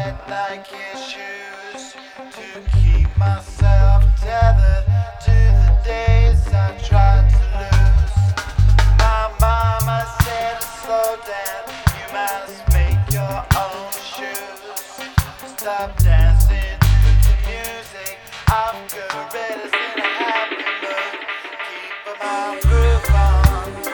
head like issues to keep myself tethered to the days I tried to lose. My mama said to slow down, you must make your own shoes. Stop dancing to the music of gorillas in a happy mood. Keep my groove on.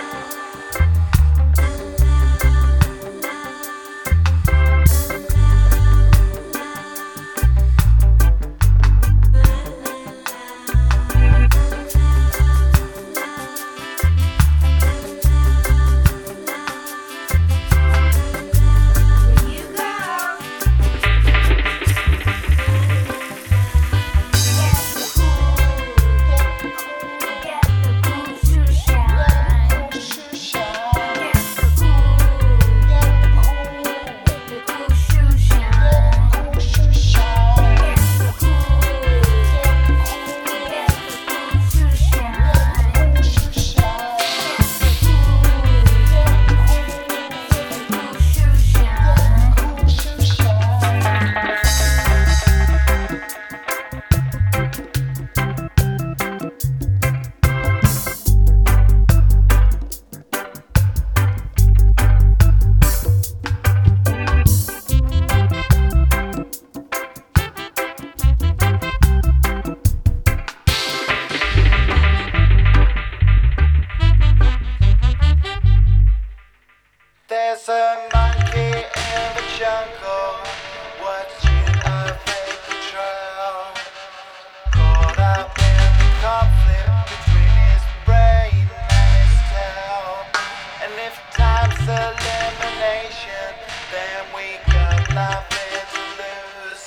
There's a monkey in the jungle, watching a paper trail. Caught up in the conflict between his brain and his tail. And if time's elimination, then we got nothing to lose.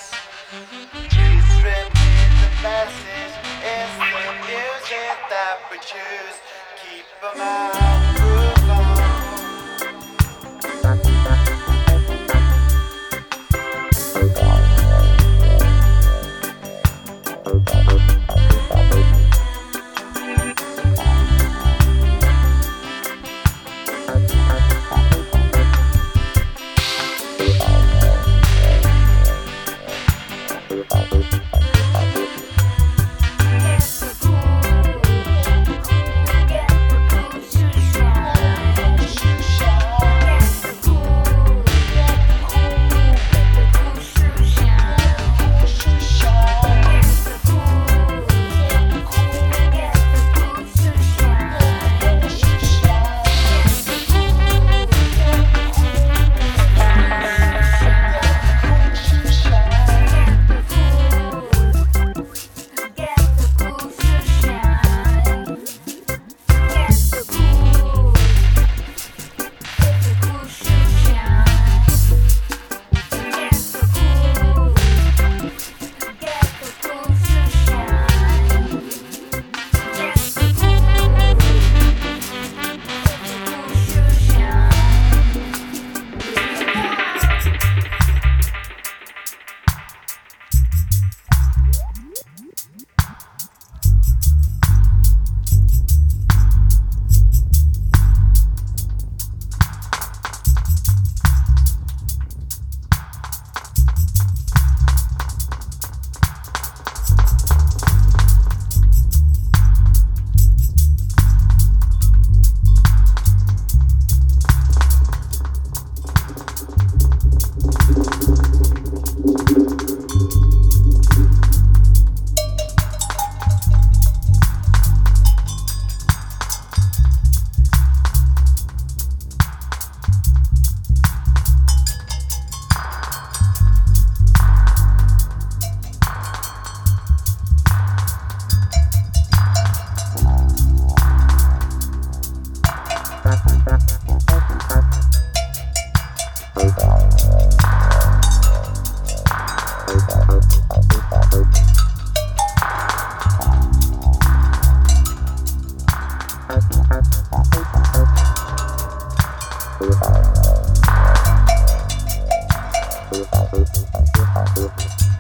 Trees stripping the message, it's the music that we choose. Keep 'em out, groove on. Thank you.